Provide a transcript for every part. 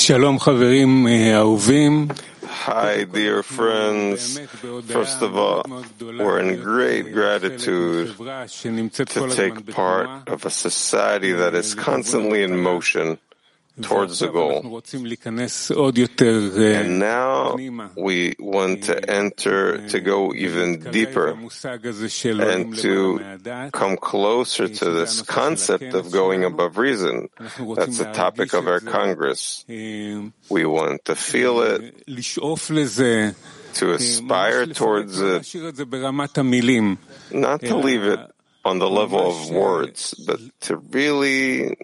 Shalom, חברים אהובים. Hi, dear friends. First of all, we're in great gratitude to take part of a society that is constantly in motion towards the goal. And now we want to enter, to go even deeper, and to come closer to this concept of going above reason. That's the topic of our Congress. We want to feel it, to aspire towards it, not to leave it on the level of words, but to really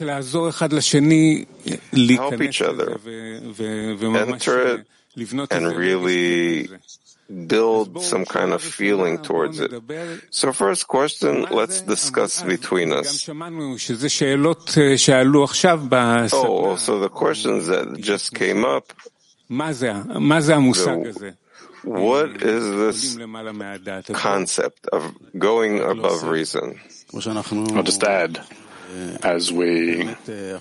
help each other, enter it, and really build some kind of feeling towards it. So first question, let's discuss between us. Oh, so the questions that just came up, what is this concept of going above reason? I'll just add, as we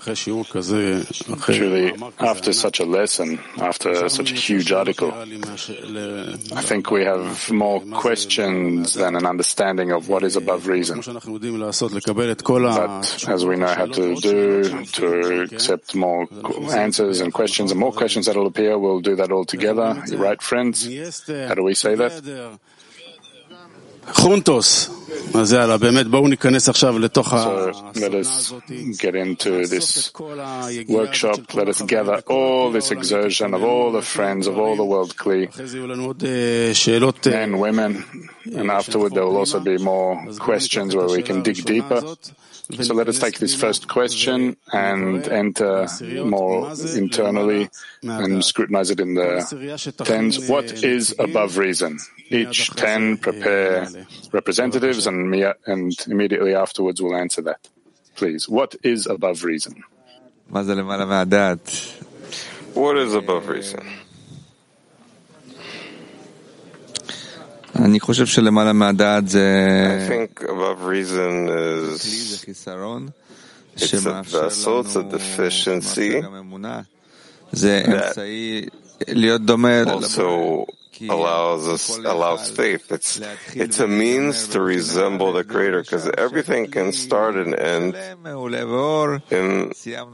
truly, after such a lesson, after such a huge article, I think we have more questions than an understanding of what is above reason. But as we know how to do, to accept more answers and questions, and more questions that will appear, we'll do that all together. You're right, friends? How do we say that? So let us get into this workshop. Let us gather all this exertion of all the friends of all the world Kli, men, women, and afterward there will also be more questions where we can dig deeper. So let us take this first question and enter more internally and scrutinize it in the tens. What is above reason? Each 10 prepare representatives and immediately afterwards we'll answer that. Please, what is above reason? What is above reason? I think above reason is it's a vessel, it's a deficiency that also allows faith. It's a means to resemble the Creator, because everything can start and end in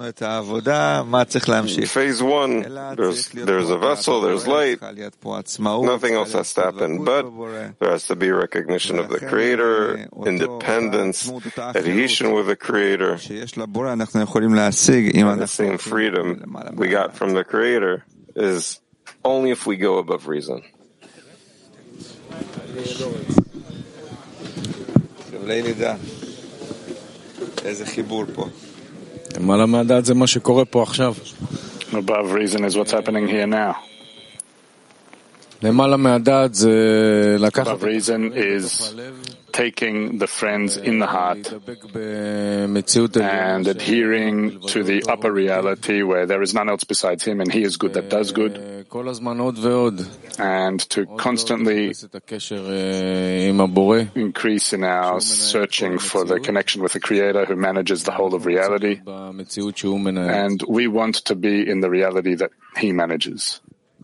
phase one. There's a vessel, there's light, nothing else has to happen, but there has to be recognition of the Creator, independence, adhesion with the Creator, and the same freedom we got from the Creator is only if we go above reason. Above reason is what's happening here now. Above reason is taking the friends in the heart and adhering to the upper reality where there is none else besides Him and He is good that does good, and to constantly increase in our searching for the connection with the Creator who manages the whole of reality, and we want to be in the reality that He manages.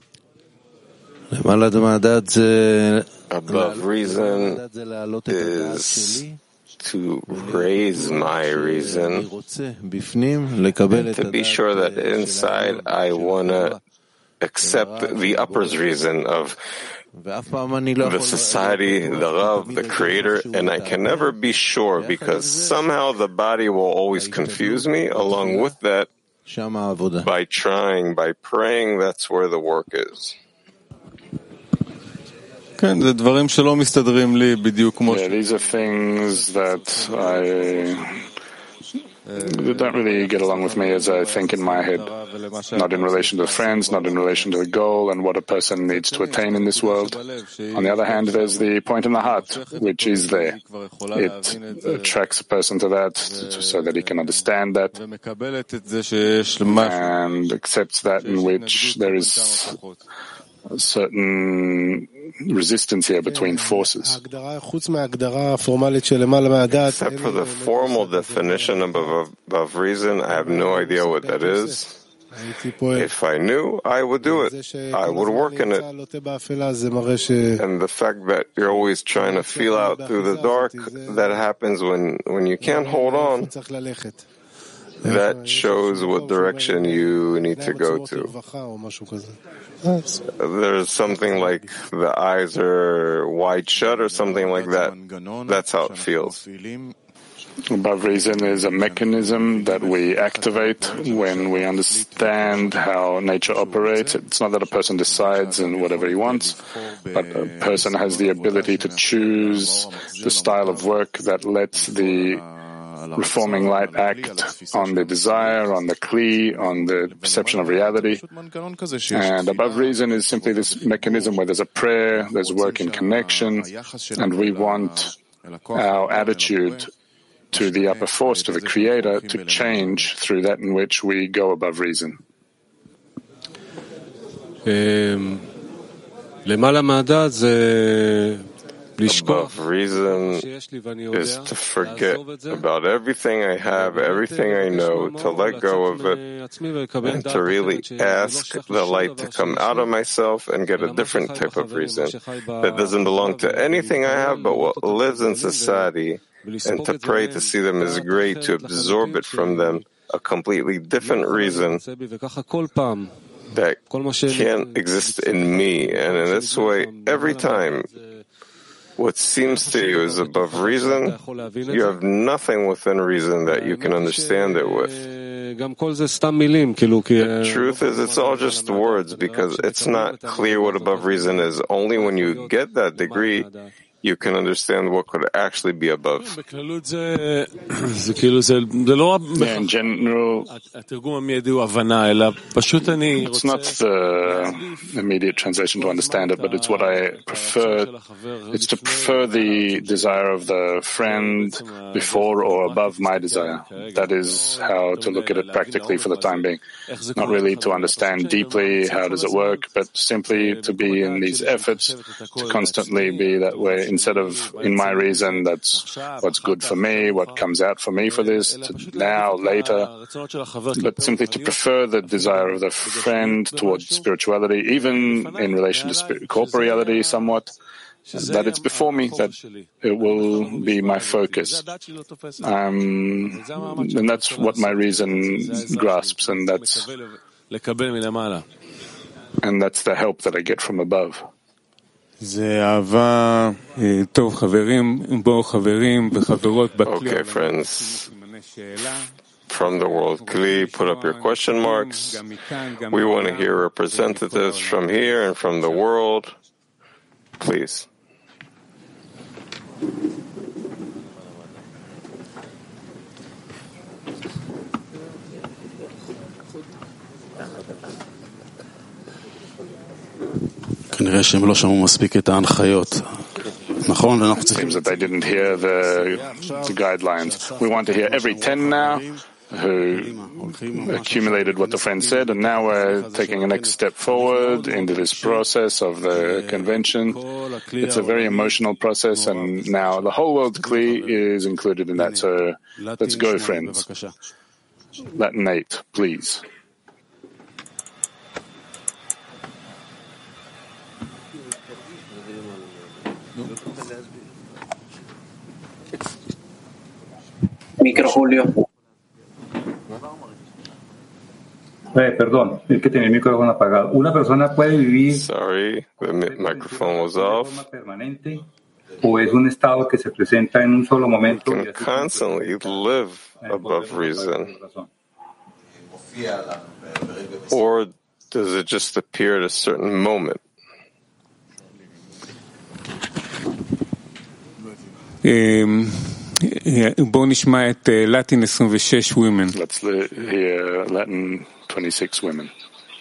Above reason is to raise my reason, and to be sure that inside I want to accept the upper's reason of the society, the love, the Creator, and I can never be sure because somehow the body will always confuse me. Along with that, by trying, by praying, that's where the work is. Yeah, these are things that don't really get along with me as I think in my head, not in relation to the friends, not in relation to the goal and what a person needs to attain in this world. On the other hand, there's the point in the heart, which is there. It attracts a person to that so that he can understand that and accepts that in which there is a certain resistance here between forces. Except for the formal definition of above reason, I have no idea what that is. If I knew, I would do it. I would work in it. And the fact that you're always trying to feel out through the dark, that happens when you can't hold on. That shows what direction you need to go to. There's something like the eyes are wide shut or something like that. That's how it feels. Above reason is a mechanism that we activate when we understand how nature operates. It's not that a person decides and whatever he wants, but a person has the ability to choose the style of work that lets the reforming light act on the desire, on the kli, on the perception of reality. And above reason is simply this mechanism where there's a prayer, there's work in connection, and we want our attitude to the upper force, to the Creator, to change through that in which we go above reason. Above reason is to forget about everything I have, everything I know, to let go of it, and to really ask the light to come out of myself and get a different type of reason that doesn't belong to anything I have but what lives in society, and to pray to see them as great, to absorb it from them, a completely different reason that can't exist in me. And in this way, every time what seems to you is above reason, you have nothing within reason that you can understand it with. The truth is, it's all just words, because it's not clear what above reason is. Only when you get that degree, you can understand what could actually be above. In general, it's not the immediate translation to understand it, but it's what I prefer. It's to prefer the desire of the friend before or above my desire. That is how to look at it practically for the time being. Not really to understand deeply how does it work, but simply to be in these efforts to constantly be that way. Instead of in my reason, that's what's good for me, what comes out for me for this, to now, later, but simply to prefer the desire of the friend towards spirituality, even in relation to corporeality somewhat, that it's before me, that it will be my focus. And that's what my reason grasps, and that's the help that I get from above. Okay, friends, from the world Kli, put up your question marks. We want to hear representatives from here and from the world. Please. כנראה שהם לא שמעו מספיק את ההנחיות. נכון? It seems that they didn't hear the guidelines. We want to hear every 10 now who accumulated what the friend said, and now we're taking a next step forward into this process of the convention. It's a very emotional process, and now the whole world Kli is included in that. So let's go, friends. Latin 8, please. Micro, Julio. Perdón, es que tenía el micrófono apagado. Una persona puede vivir. Sorry, the microphone was off. Permanente, o es un estado que se presenta en un solo momento. You can constantly live above reason. Or does it just appear at a certain moment? Let's hear Latin 26 women.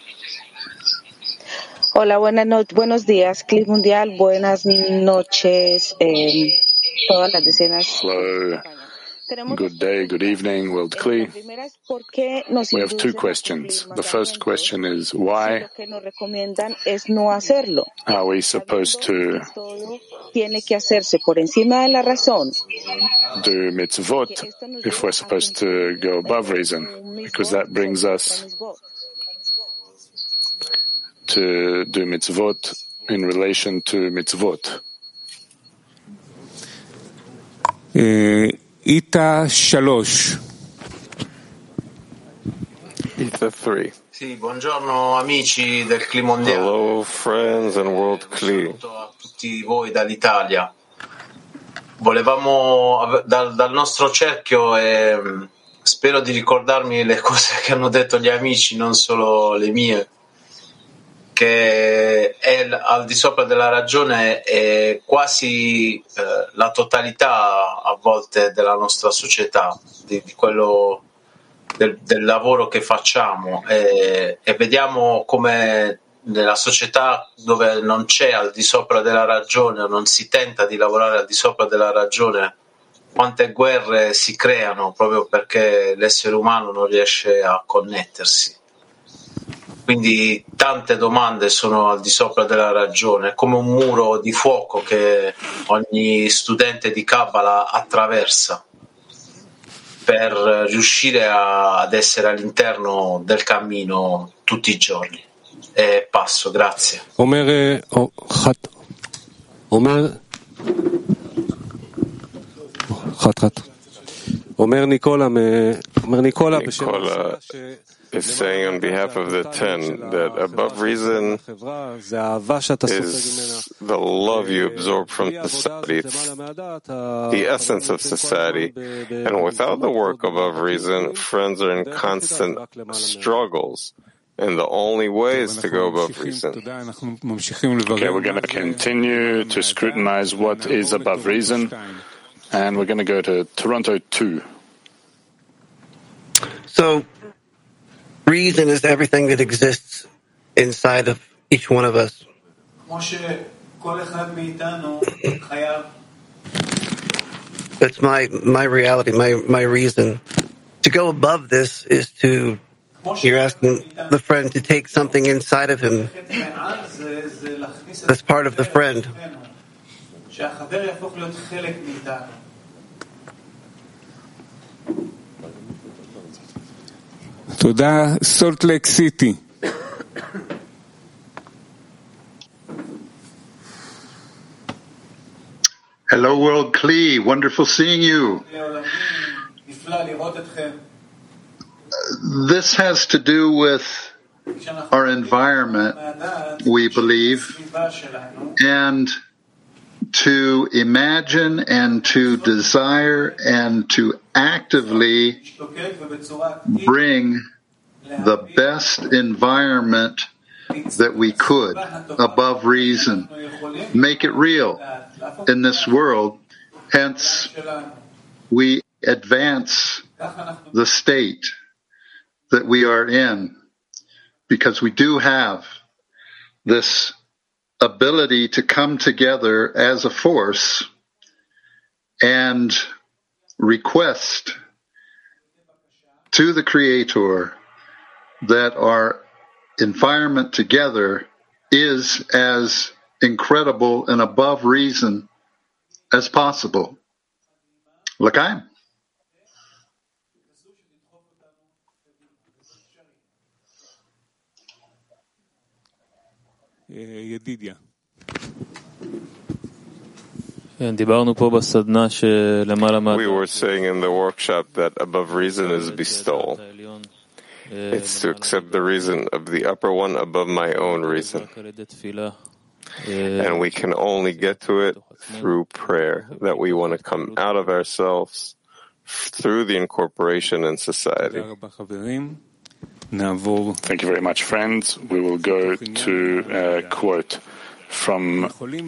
Hola, buenos días, Kli Mundial. Buenas noches, todas las decenas. Hello. Good day, good evening, World Kli. We have two questions. The first question is, why are we supposed to do mitzvot if we're supposed to go above reason? Because that brings us to do mitzvot in relation to mitzvot. Ita 3. Ita 3. Sì, buongiorno amici del CLI Mondiale. Hello friends and World CLI. Saluto a tutti voi dall'Italia. Volevamo dal nostro cerchio spero di ricordarmi le cose che hanno detto gli amici, non solo le mie, che è al di sopra della ragione è quasi la totalità a volte della nostra società, di quello del lavoro che facciamo e vediamo come nella società dove non c'è al di sopra della ragione o non si tenta di lavorare al di sopra della ragione, quante guerre si creano proprio perché l'essere umano non riesce a connettersi. Quindi tante domande sono al di sopra della ragione, come un muro di fuoco che ogni studente di Kabbalah attraversa per riuscire ad essere all'interno del cammino tutti i giorni. E passo, grazie. Nicola is saying on behalf of the 10 that above reason is the love you absorb from society. It's the essence of society. And without the work above reason, friends are in constant struggles. And the only way is to go above reason. Okay, we're going to continue to scrutinize what is above reason. And we're going to go to Toronto 2. So, reason is everything that exists inside of each one of us. That's my reality, my reason. To go above this is to, you're asking the friend to take something inside of him that's part of the friend. Toda Salt Lake City. Hello, World CLI. Wonderful seeing you. This has to do with our environment, we believe, and to imagine and to desire and to actively bring the best environment that we could above reason, make it real in this world. Hence, we advance the state that we are in because we do have this ability to come together as a force and request to the Creator that our environment together is as incredible and above reason as possible. L'chaim. ידידיה. We were saying in the workshop that above reason is bestowal. It's to accept the reason of the upper one above my own reason. And we can only get to it through prayer, that we want to come out of ourselves through the incorporation in society. Thank you very much, friends. We will go to a quote from, we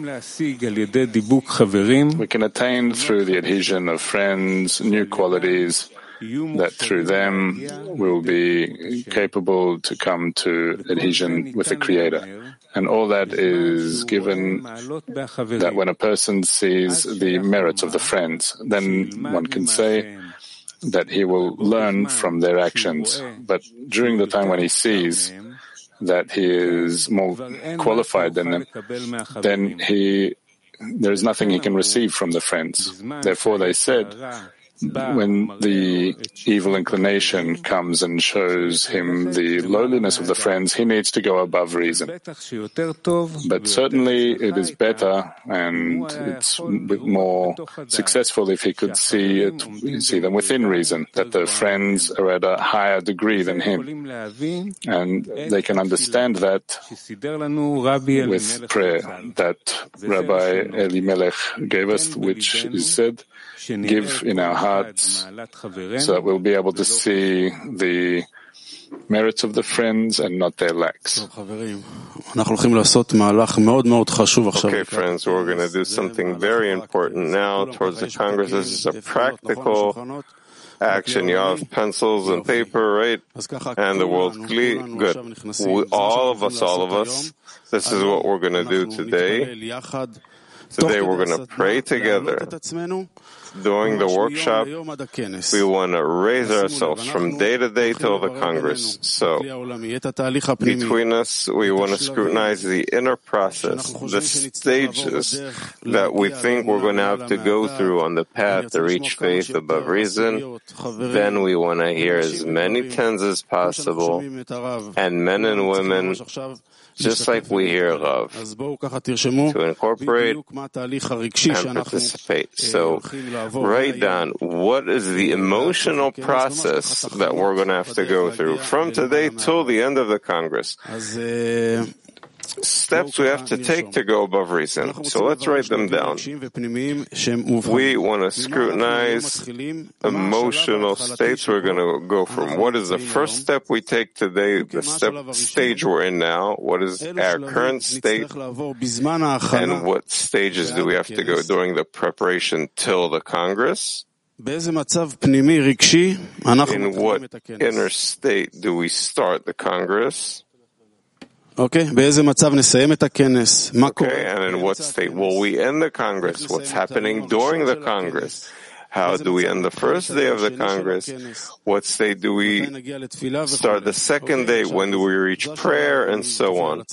can attain through the adhesion of friends, new qualities, that through them we will be capable to come to adhesion with the Creator. And all that is given that when a person sees the merits of the friends, then one can say that he will learn from their actions. But during the time when he sees that he is more qualified than them, then there is nothing he can receive from the friends. Therefore, they said when the evil inclination comes and shows him the lowliness of the friends, he needs to go above reason. But certainly it is better and it's more successful if he could see them within reason, that the friends are at a higher degree than him. And they can understand that with prayer that Rabbi Elimelech gave us, which is said, give in our hearts, so that we'll be able to see the merits of the friends and not their lacks. Okay, friends, we're going to do something very important now towards the Congress. This is a practical action. You have pencils and paper, right? And the World Kli. Good. All of us, this is what we're going to do today. Today we're going to pray together. During the workshop, we want to raise ourselves from day to day till the Congress. So, between us, we want to scrutinize the inner process, the stages that we think we're going to have to go through on the path to reach faith above reason. Then we want to hear as many tens as possible, and men and women, just like we hear Rav, to incorporate and participate. So, write down what is the emotional process that we're going to have to go through from today till the end of the Congress. Steps we have to take to go above reason. So let's write them down. We want to scrutinize emotional states. We're going to go from what is the first step we take today, the stage we're in now, what is our current state, and what stages do we have to go during the preparation till the Congress? In what inner state do we start the Congress? Okay, and in what state will we end the Congress? What's happening during the Congress? How do we end the first day of the Congress? What state do we start the second day? When do we reach prayer? And so on.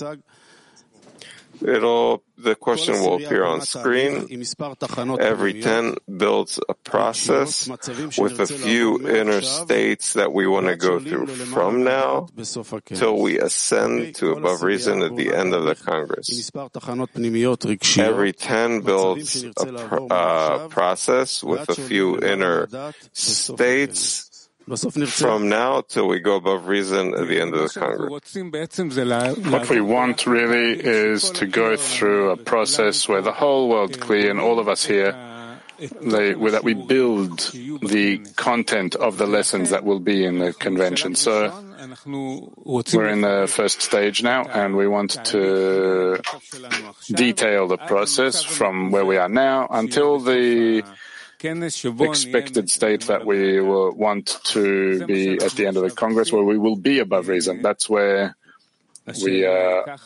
The question will appear on screen. Every 10 builds a process with a few inner states that we want to go through from now till we ascend to above reason at the end of the Congress. Every 10 builds a process with a few inner states from now till we go above reason at the end of the Congress. What we want really is to go through a process where the whole World Kli and all of us here, that we build the content of the lessons that will be in the convention. So we're in the first stage now, and we want to detail the process from where we are now until the expected state that we will want to be at the end of the Congress, where we will be above reason. That's where we are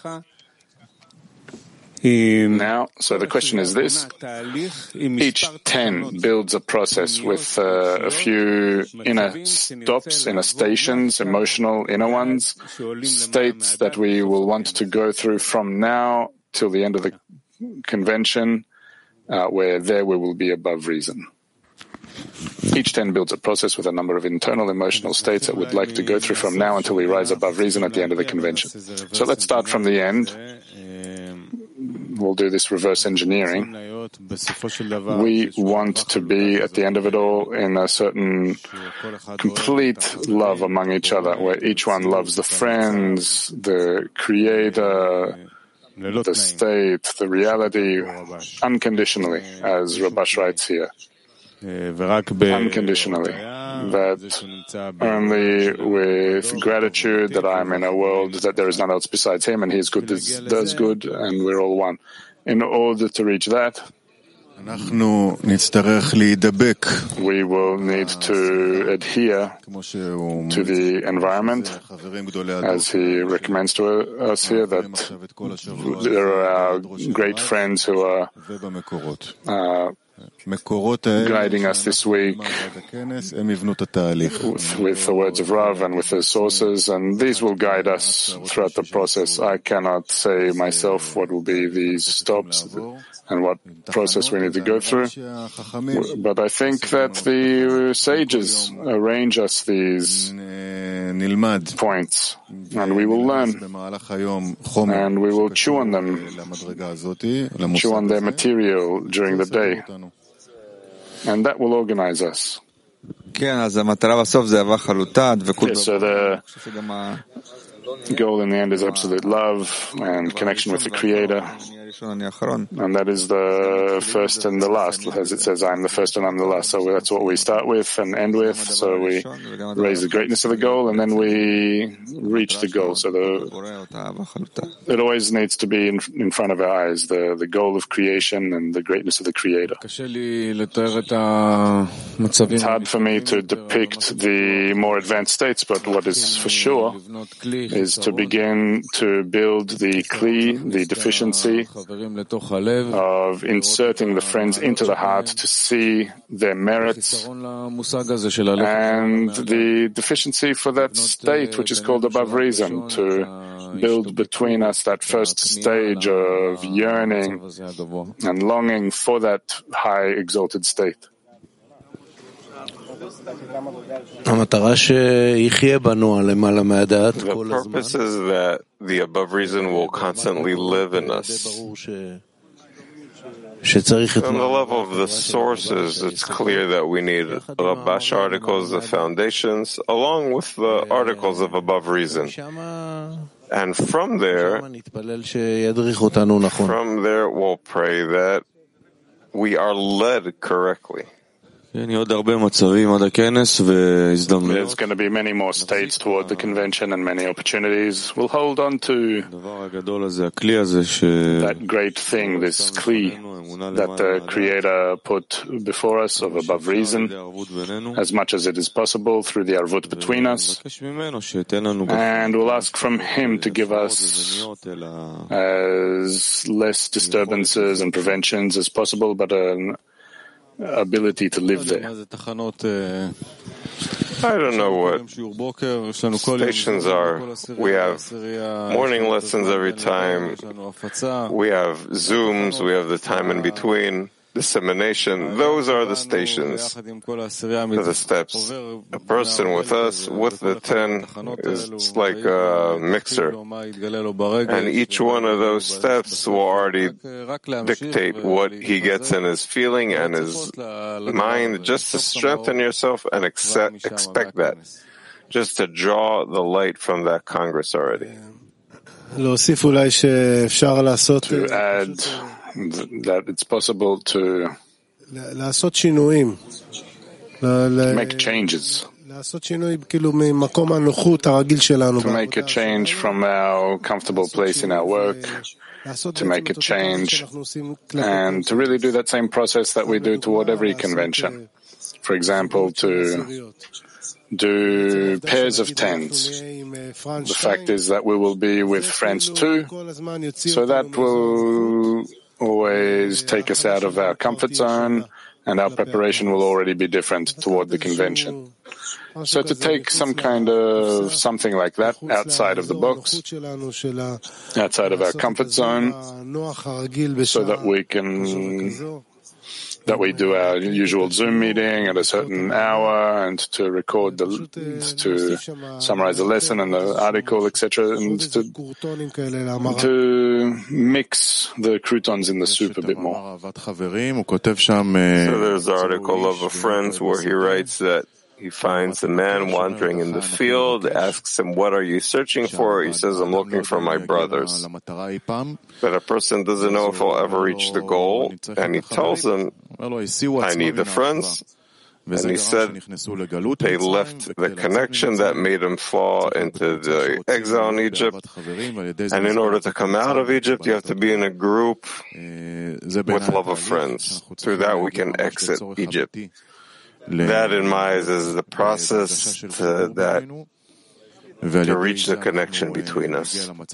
now. So the question is this: each 10 builds a process with a few inner stops, inner stations, emotional inner ones, states that we will want to go through from now till the end of the convention, where there we will be above reason. Each 10 builds a process with a number of internal emotional states that we'd like to go through from now until we rise above reason at the end of the convention. So let's start from the end. We'll do this reverse engineering. We want to be, at the end of it all, in a certain complete love among each other, where each one loves the friends, the Creator, the state, the reality, unconditionally, as Rabash writes here. Unconditionally. That only with gratitude that I'm in a world that there is none else besides Him, and He is good, does good, and we're all one. In order to reach that, we will need to adhere to the environment, as he recommends to us here, that there are great friends who are guiding us this week with the words of Rav and with the sources, and these will guide us throughout the process. I cannot say myself what will be these stops and what process we need to go through, but I think that the sages arrange us these points, and we will learn, and we will chew on them, chew on their material during the day. And that will organize us. So the goal in the end is absolute love and connection with the Creator. And that is the first and the last. As it says, I'm the first and I'm the last. So that's what we start with and end with. So we raise the greatness of the goal and then we reach the goal. So it always needs to be in front of our eyes, the goal of creation and the greatness of the Creator. It's hard for me to depict the more advanced states, but what is for sure is to begin to build the kli, the deficiency, of inserting the friends into the heart to see their merits and the deficiency for that state which is called above reason, to build between us that first stage of yearning and longing for that high exalted state. The purpose is that the above reason will constantly live in us. On the level of the sources, it's clear that we need Rabash articles, the foundations, along with the articles of above reason. And from there, we'll pray that we are led correctly. There's going to be many more states toward the convention and many opportunities. We'll hold on to that great thing, this kli, that the Creator put before us of above reason, as much as it is possible through the arvut between us. And we'll ask from Him to give us as less disturbances and preventions as possible, but an ability to live there. I don't know what stations are. We have morning lessons every time. We have Zooms. We have the time in between. Dissemination. Those are the stations, the steps. A person with us, with the 10, is like a mixer. And each one of those steps will already dictate what he gets in his feeling and his mind, just to strengthen yourself and expect that. Just to draw the light from that Congress already. To add that it's possible to make changes, to make a change from our comfortable place in our work, to make a change, and to really do that same process that we do toward every convention. For example, to do pairs of 10s. The fact is that we will be with friends too, so that will always take us out of our comfort zone, and our preparation will already be different toward the convention. So to take some kind of something like that outside of the box, outside of our comfort zone, so that we do our usual Zoom meeting at a certain hour, and to record to summarize the lesson and the article, etc., and to mix the croutons in the soup a bit more. So there's the article of a friend where he writes that he finds a man wandering in the field, asks him, "What are you searching for?" He says, "I'm looking for my brothers." But a person doesn't know if he'll ever reach the goal, and he tells him, "I need the friends." And he said they left the connection that made him fall into the exile in Egypt. And in order to come out of Egypt, you have to be in a group with love of friends. Through that, we can exit Egypt. That, in my eyes, is the process that to reach the connection between us. By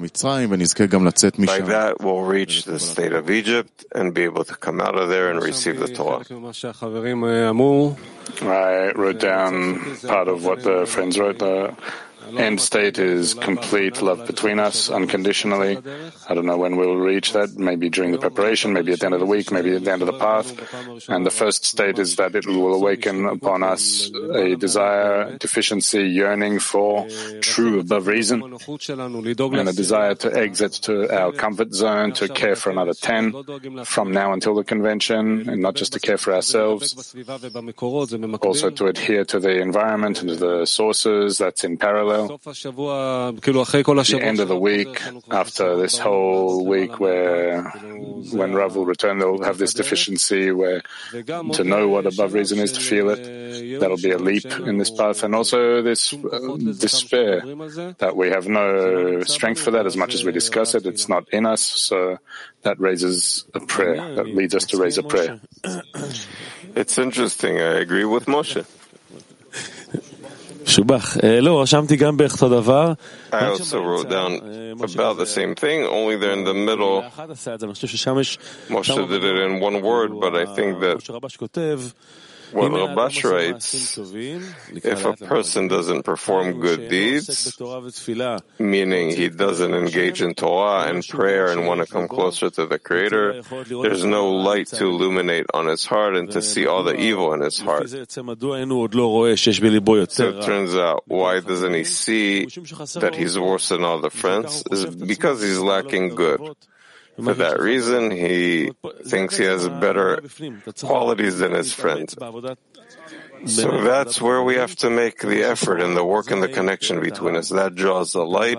that, we'll reach the state of Egypt and be able to come out of there and receive the Torah. I wrote down part of what the friends wrote. The end state is complete love between us, unconditionally. I don't know when we'll reach that, maybe during the preparation, maybe at the end of the week, maybe at the end of the path. And the first state is that it will awaken upon us a desire, deficiency, yearning for true above reason, and a desire to exit to our comfort zone, to care for another 10 from now until the convention, and not just to care for ourselves, also to adhere to the environment and to the sources that's in parallel. At the end of the week, after this whole week when Rav will return, they'll have this deficiency where to know what above reason is, to feel it. That'll be a leap in this path. And also this despair that we have no strength for that as much as we discuss it. It's not in us. So that raises a prayer, that leads us to raise a prayer. It's interesting. I agree with Moshe. I also wrote down about the same thing, only they're in the middle. Moshe did it in one word, but I think that what Rabash writes, if a person doesn't perform good deeds, meaning he doesn't engage in Torah and prayer and want to come closer to the Creator, there's no light to illuminate on his heart and to see all the evil in his heart. So it turns out, why doesn't he see that he's worse than all the friends? Is because he's lacking good. For that reason, he thinks he has better qualities than his friends. So that's where we have to make the effort and the work and the connection between us. That draws the light.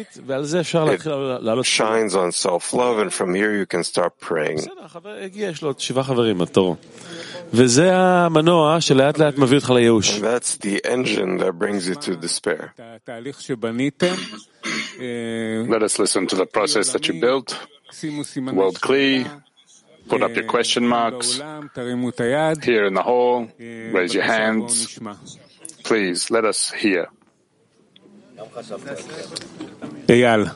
It shines on self-love, and from here you can start praying. That's the engine that brings you to despair. Let us listen to the process that you built. World Kli, put up your question marks. Here in the hall, raise your hands. Please, let us hear. Eyal.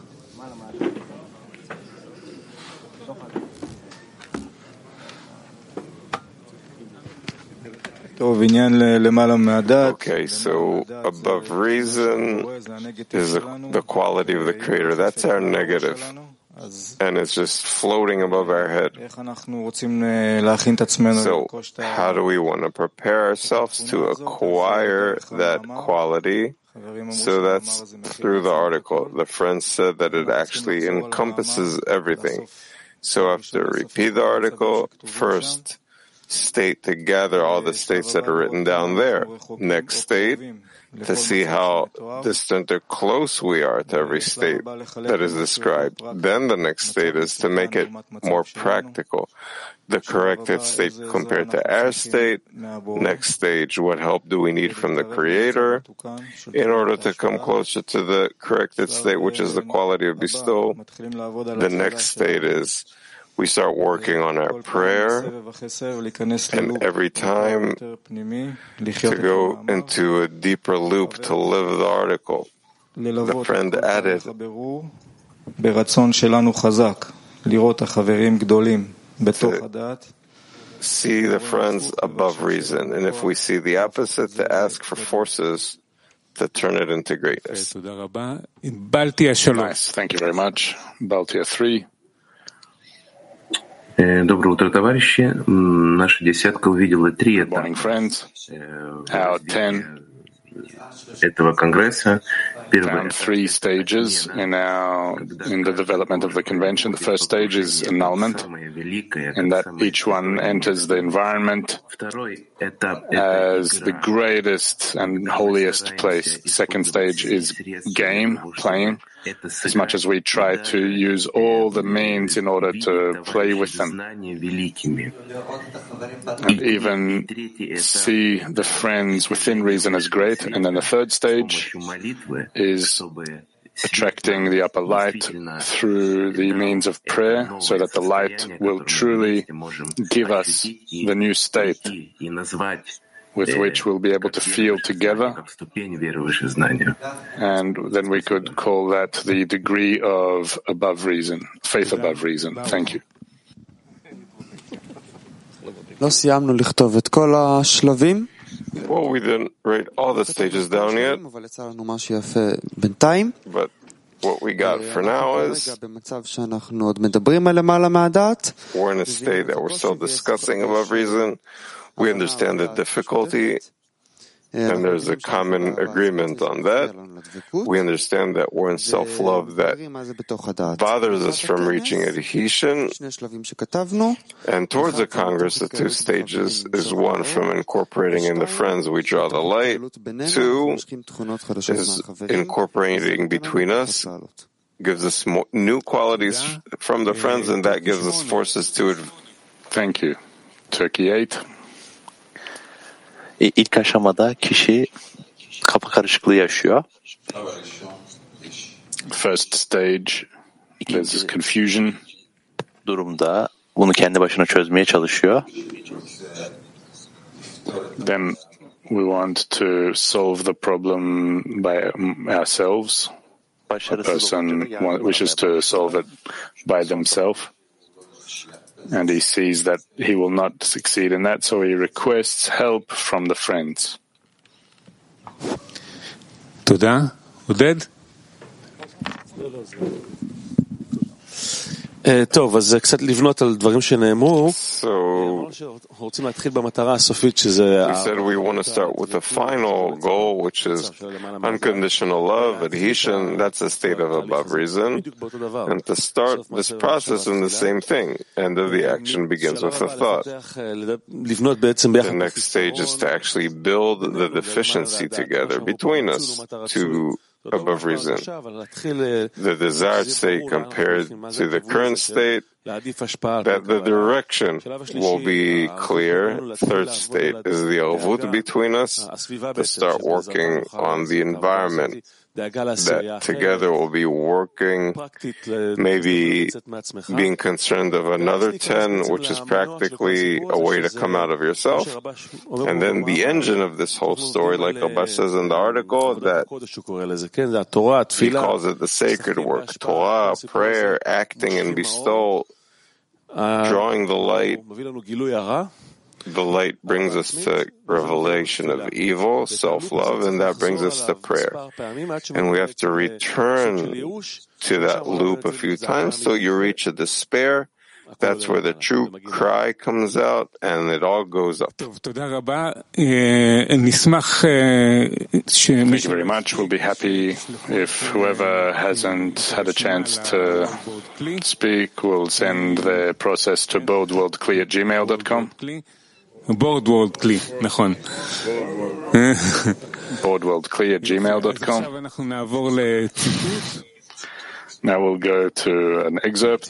Okay, so above reason is the quality of the Creator. That's our negative. And it's just floating above our head. So how do we want to prepare ourselves to acquire that quality? So that's through the article. The friend said that it actually encompasses everything. So after repeat the article, first state to gather all the states that are written down there. Next state, to see how distant or close we are to every state that is described. Then the next state is to make it more practical. The corrected state compared to our state. Next stage, what help do we need from the Creator in order to come closer to the corrected state, which is the quality of bestowal. The next state is we start working on our prayer, and every time to go into a deeper loop to live the article. The friend added, to see the friends above reason, and if we see the opposite, to ask for forces to turn it into greatness. Nice, thank you very much. Baltia 3. Доброе утро, товарищи. Наша десятка увидела 3 этапа этого конгресса. Found 3 stages in the development of the convention. The first stage is annulment, in that each one enters the environment as the greatest and holiest place. The second stage is game, playing, as much as we try to use all the means in order to play with them, and even see the friends within reason as great. And then the third stage is attracting the upper light through the means of prayer, so that the light will truly give us the new state with which we'll be able to feel together, and then we could call that the degree of above reason, faith above reason. Thank you. Well, we didn't write all the stages down yet, but what we got for now is we're in a state that we're still discussing above reason. We understand the difficulty, and there's a common agreement on that. We understand that we're in self-love that bothers us from reaching adhesion, and towards the Congress, the two stages is one from incorporating in the friends we draw the light, two is incorporating between us, gives us new qualities from the friends, and that gives us forces to it. Thank you. Turkey 8. İlk aşamada kişi kafa karışıklığı yaşıyor. First stage, there's confusion. Durumda bunu kendi başına çözmeye çalışıyor. Then we want to solve the problem by ourselves. A person wishes to solve it by themselves, and he sees that he will not succeed in that, so he requests help from the friends. תודה. עודד? טוב, אז קצת לבנות על דברים שנאמרו. רוצים להתחיל במטרה הסופית שזה... We said we want to start with the final goal, which is unconditional love, adhesion. That's a state of above reason. And to start this process in the same thing. End of the action begins with a thought. The next stage is to actually build the deficiency together between us to above reason. The desired state compared to the current state, that the direction will be clear. Third state is the avut between us, to start working on the environment that together will be working, maybe being concerned of another 10, which is practically a way to come out of yourself. And then the engine of this whole story, like Abba says in the article, that he calls it the sacred work, Torah, prayer, acting and bestowal, drawing the light. The light brings us to revelation of evil, self-love, and that brings us to prayer. And we have to return to that loop a few times till you reach a despair. That's where the true cry comes out, and it all goes up. Thank you very much. We'll be happy if whoever hasn't had a chance to speak will send the process to boardworldkli@gmail.com. boardworldkli, נכון. boardworldkli@gmail.com. Now we'll go to an excerpt.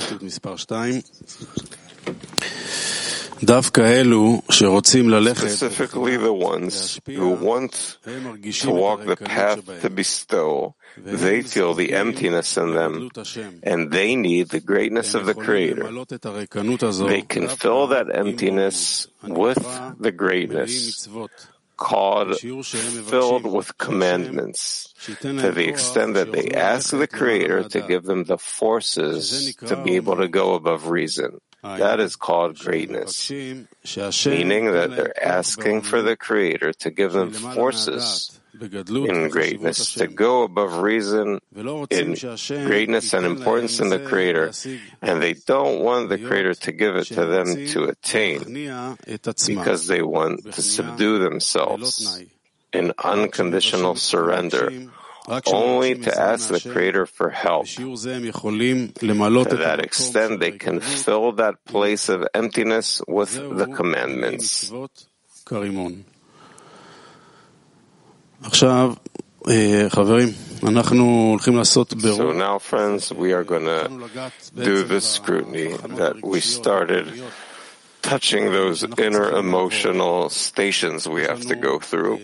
Specifically the ones who want to walk the path to bestow, they feel the emptiness in them, and they need the greatness of the Creator. They can fill that emptiness with the greatness, called filled with commandments, to the extent that they ask the Creator to give them the forces to be able to go above reason. That is called greatness, meaning that they're asking for the Creator to give them forces in greatness, to go above reason in greatness and importance in the Creator, and they don't want the Creator to give it to them to attain, because they want to subdue themselves in unconditional surrender, only to ask the Creator for help. To that extent, they can fill that place of emptiness with the commandments. So now, friends, we are going to do this scrutiny that we started, touching those inner emotional stations we have to go through.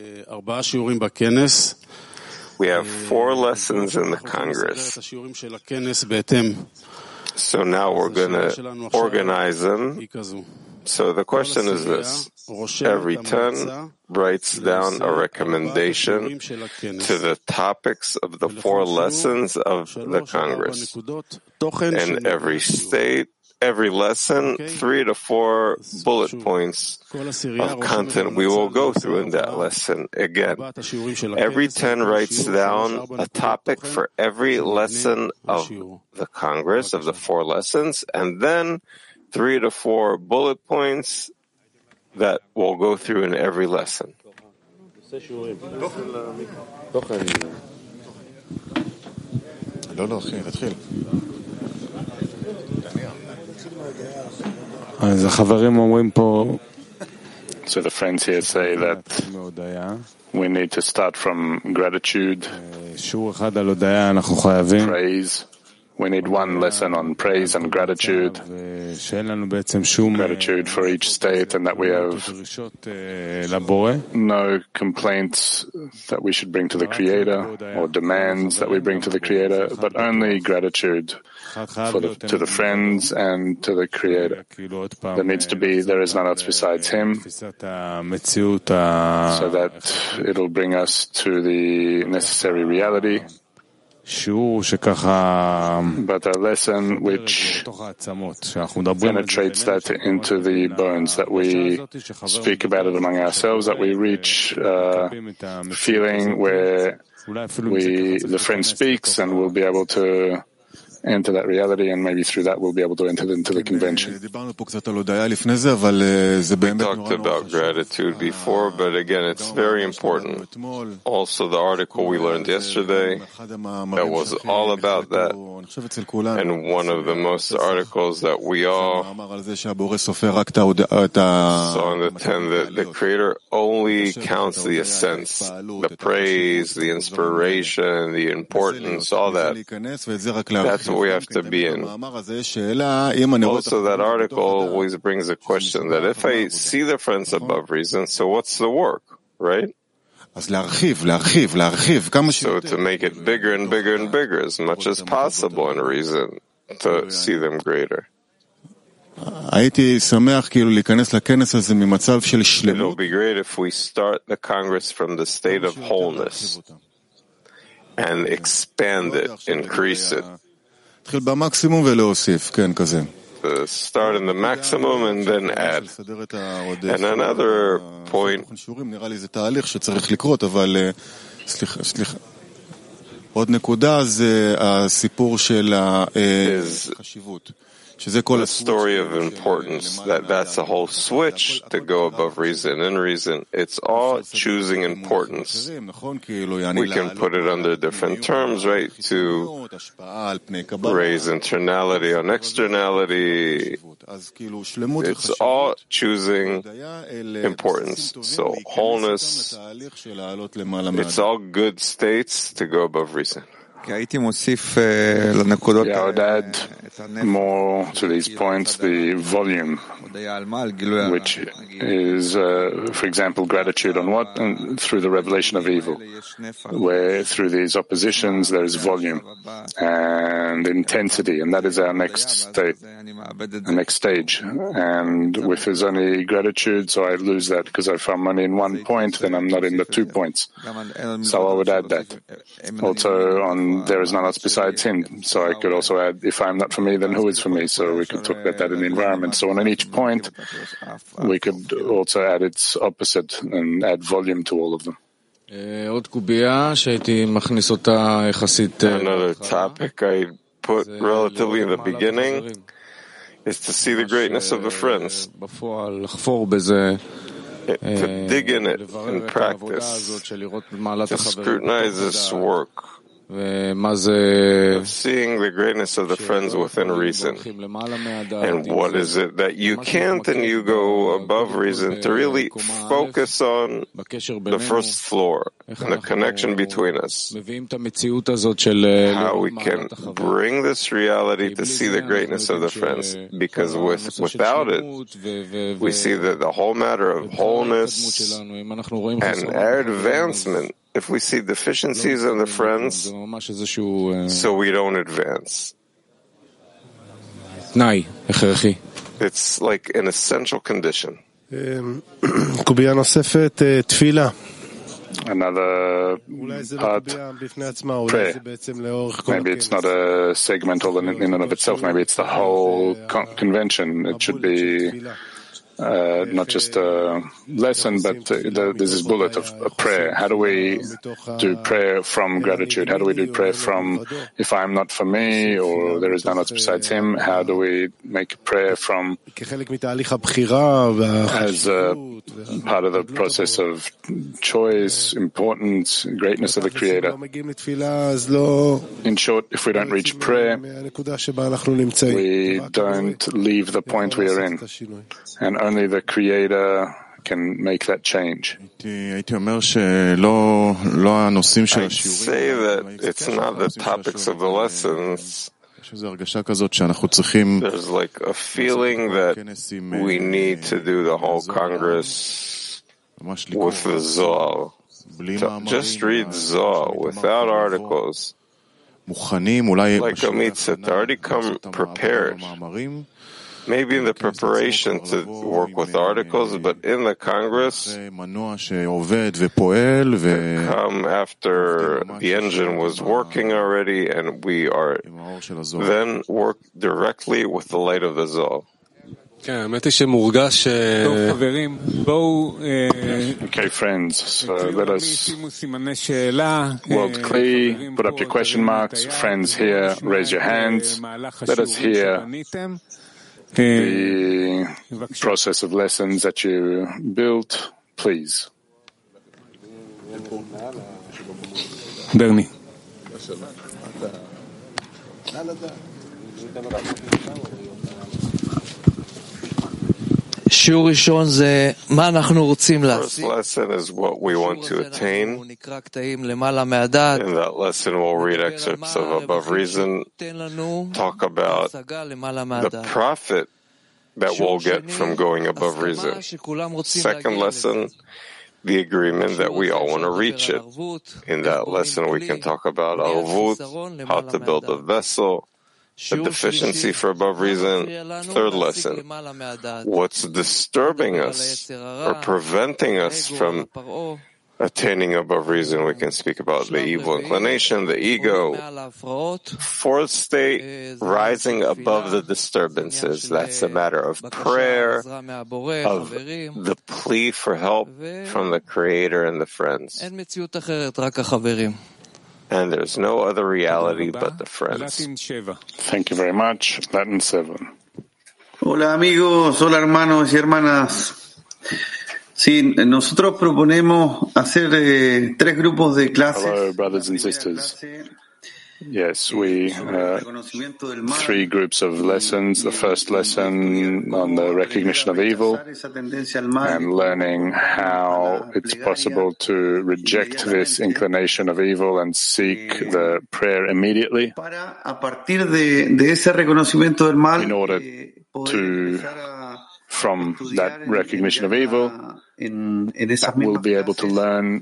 We have 4 lessons in the Congress. So now we're going to organize them So the question is this. Every 10 writes down a recommendation to the topics of the 4 lessons of the Congress. And every lesson, 3 to 4 bullet points of content we will go through in that lesson. Again, every 10 writes down a topic for every lesson of the Congress, of the 4 lessons, and then 3 to 4 bullet points that we'll go through in every lesson. So the friends here say that we need to start from gratitude, praise. We need one lesson on praise and gratitude for each state, and that we have no complaints that we should bring to the Creator or demands that we bring to the Creator, but only gratitude to the friends and to the Creator. There needs to be, there is none else besides Him, so that it'll bring us to the necessary reality. But a lesson which penetrates that into the bones, that we speak about it among ourselves, that we reach a feeling where the friend speaks and we'll be able to enter that reality, and maybe through that we'll be able to enter into the convention. We talked about gratitude before, but again, it's very important. Also, the article we learned yesterday, that was all about that. And one of the most articles that we all saw in the 10, that the Creator only counts the essence, the praise, the inspiration, the importance, all that. That's what we have to be in. Also, that article always brings a question that if I see the friends above reason, so what's the work, right? So to make it bigger and bigger and bigger, as much as possible in reason, to see them greater. It'll be great if we start the Congress from the state of wholeness and expand it, increase it. Start in the maximum and then add. And another point is the story of importance, that's a whole switch to go above reason. In reason, it's all choosing importance. We can put it under different terms, right? To raise internality on externality. It's all choosing importance. So wholeness, it's all good states to go above reason. Yeah, I would add more to these points the volume, which is, for example, gratitude on what? And through the revelation of evil, where through these oppositions there is volume and intensity, and that is our next stage. And if there's only gratitude, so I lose that, because if I'm only in one point, then I'm not in the 2 points. So I would add that. Also on there is none else besides Him. So I could also add, if I'm not for me, then who is for me? So we could talk about that in the environment. So on each point, we could also add its opposite and add volume to all of them. Another topic I put relatively in the beginning is to see the greatness of the friends. To dig in it in practice, to scrutinize this work, of seeing the greatness of the friends within reason. And what is it that you can't and you go above reason, to really focus on the first floor and the connection between us. How we can bring this reality to see the greatness of the friends, because without it, we see that the whole matter of wholeness and our advancement, if we see deficiencies in the friends, so we don't advance. It's like an essential condition. קובייה נוספת, תפילה. Another part, prayer. Maybe it's not a segment all in and of itself. Maybe it's the whole convention. It should be not just a lesson, but there's this bullet of a prayer. How do we do prayer from gratitude? How do we do prayer from if I'm not for me or there is none else besides him? How do we make prayer from as a part of the process of choice, importance, greatness of the Creator? In short, if we don't reach prayer, we don't leave the point we are in. And only the Creator can make that change. I'd say that it's not the topics of the lessons. There's like a feeling that we need to do the whole Congress with the Zohar. Just read Zohar without articles. Like Amit said, to already come prepared. Maybe in the preparation to work with articles, but in the Congress, come after the engine was working already, and we are then work directly with the light of the Zohar. Okay, friends, so let us world clear, put up your question marks. Friends here, raise your hands. Let us hear the process of lessons that you built, please. Bernie. First lesson is what we want to attain. In that lesson, we'll read excerpts of Above Reason, talk about the profit that we'll get from going above reason. Second lesson, the agreement that we all want to reach it. In that lesson, we can talk about Arvut, how to build a vessel, the deficiency for above reason. Third lesson, what's disturbing us or preventing us from attaining above reason. We can speak about the evil inclination, the ego. Fourth state, rising above the disturbances. That's a matter of prayer, of the plea for help from the Creator and the friends. And there's no other reality but the friends. Thank you very much. Latin 7. Hola amigos, hola hermanos y hermanas. Sí, nosotros proponemos hacer 3 grupos de clases. Hello, brothers and sisters. Yes, we 3 groups of lessons. The first lesson on the recognition of evil and learning how it's possible to reject this inclination of evil and seek the prayer immediately in order to, from that recognition of evil, we'll be able to learn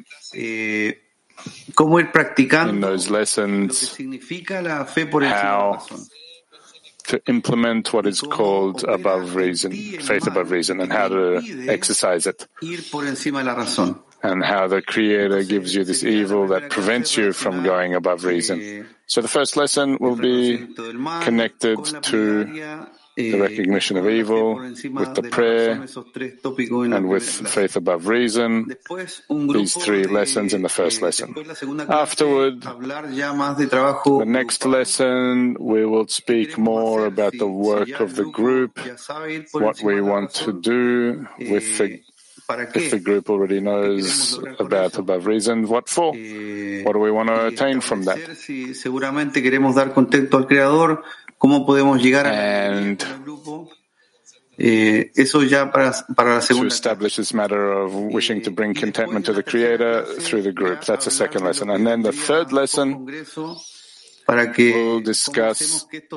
in those lessons how to implement what is called above reason, faith above reason, and how to exercise it, and how the Creator gives you this evil that prevents you from going above reason. So the first lesson will be connected to the recognition of evil, with the prayer, and with faith above reason, these 3 lessons in the first lesson. Afterward, the next lesson, we will speak more about the work of the group, what we want to do with the if the group already knows about above reason, what for? What do we want to attain from that? And to establish this matter of wishing to bring contentment to the Creator through the group. That's the second lesson. And then the third lesson, we'll discuss that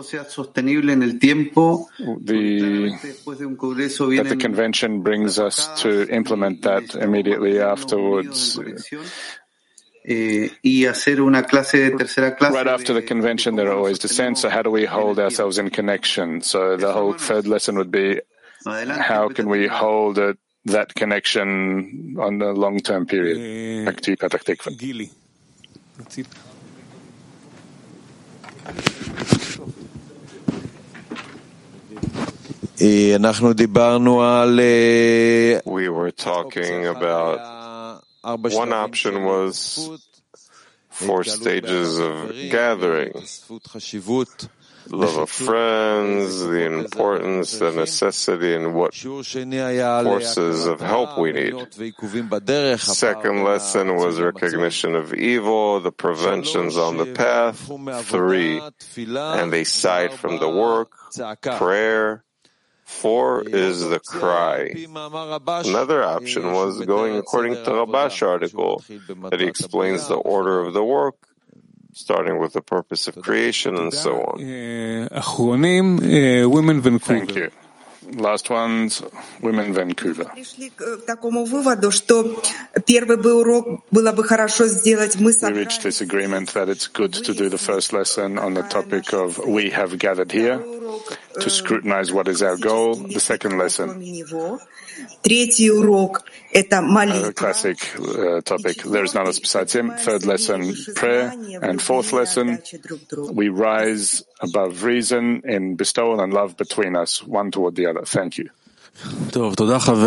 the convention brings us to implement that immediately afterwards. Right after the convention, there are always descents. So how do we hold ourselves in connection? So the whole third lesson would be how can we hold that connection on a long-term period? Back to you, Petach Tikva. Gili. We were talking about one option was 4 stages of gathering. Love of friends, the importance, the necessity, and what forces of help we need. Second lesson was recognition of evil, the preventions on the path. 3, and they side from the work, prayer. 4 is the cry. Another option was going according to Rabash article, that he explains the order of the work, starting with the purpose of creation and so on. Thank you. Last ones, women Vancouver. We reached this agreement that it's good to do the first lesson on the topic of we have gathered here, to scrutinize what is our goal. The second lesson, a classic topic, there is none else besides him. Third lesson, prayer. And fourth lesson, we rise above reason in bestowal and love between us, one toward the other. Thank you. Thank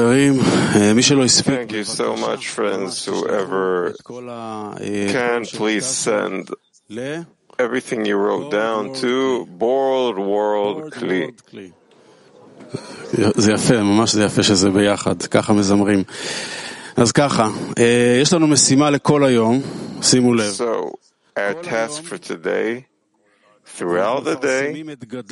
you so much, friends. Whoever can, please send everything you wrote down to Bored World Kli. זה יפה, ממש זה יפה שזה ביחד, ככה מזמרים. אז ככה, יש לנו משימה לכל היום, שימו לב. So, our task for today, throughout the day,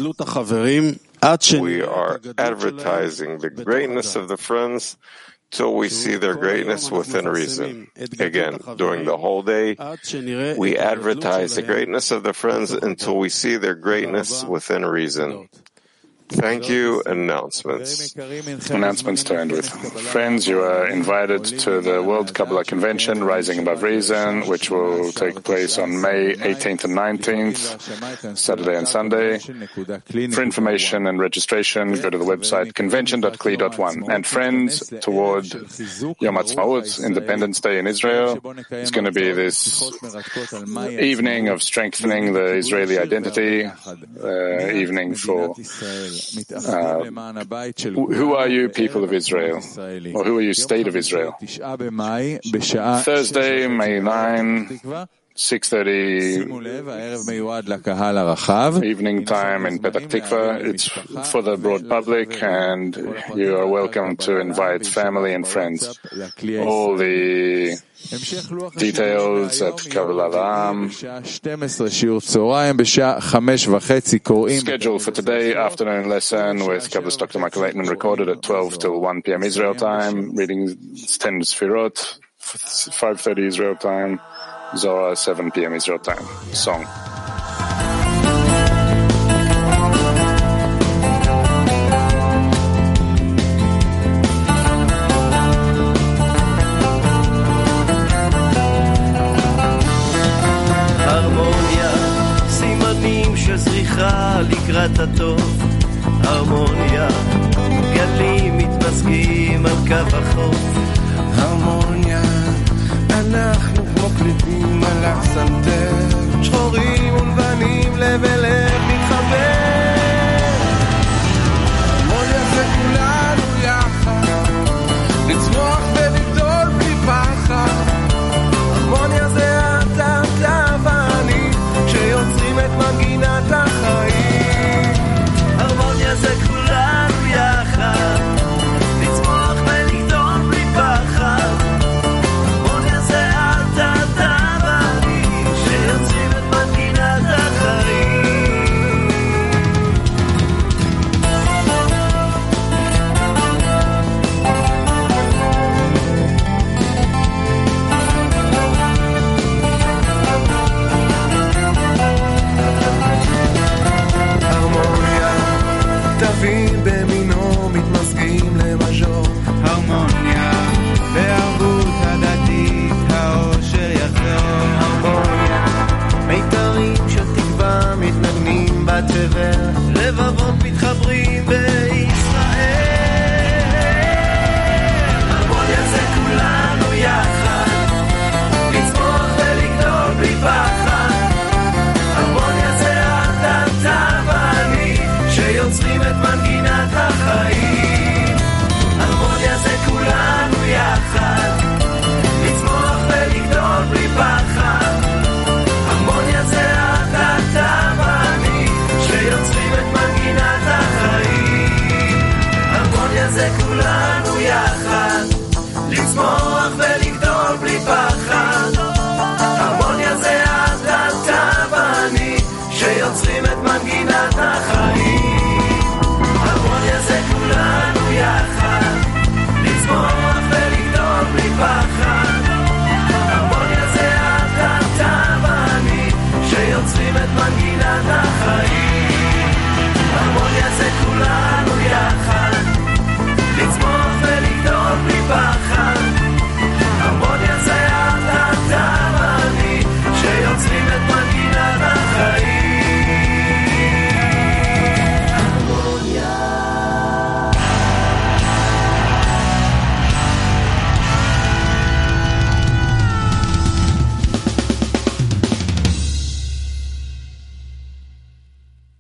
we are advertising the greatness of the friends till we see their greatness within reason. Again, during the whole day, we advertise the greatness of the friends until we see their greatness within reason. Thank you. Announcements. Announcements to end with. Friends, you are invited to the World Kabbalah Convention, Rising Above Reason, which will take place on May 18th and 19th, Saturday and Sunday. For information and registration, go to the website convention.kli.1. And friends, toward Yom Ha'atzmaut, Independence Day in Israel, it's going to be this evening of strengthening the Israeli identity, evening for who are you, people of Israel? Or who are you, state of Israel? Thursday, May 9, 6:30 evening time in Petach Tikva. It's for the broad public, and you are welcome to invite family and friends. All the details at Kabbalah. Schedule for today, afternoon lesson with Kabbalist Dr. Michael Laitman, recorded at 12 till 1 p.m. Israel time. Reading 10 Sfirot, 5:30 Israel time. Zohar, 7 p.m. Israel time. Song. הרמוניה, סימנים של זריחה לקראת הטוב. הרמוניה, גלים מתמזגים על קו החוף. הרמוניה, אנחנו כמו קליפים על הסנטר.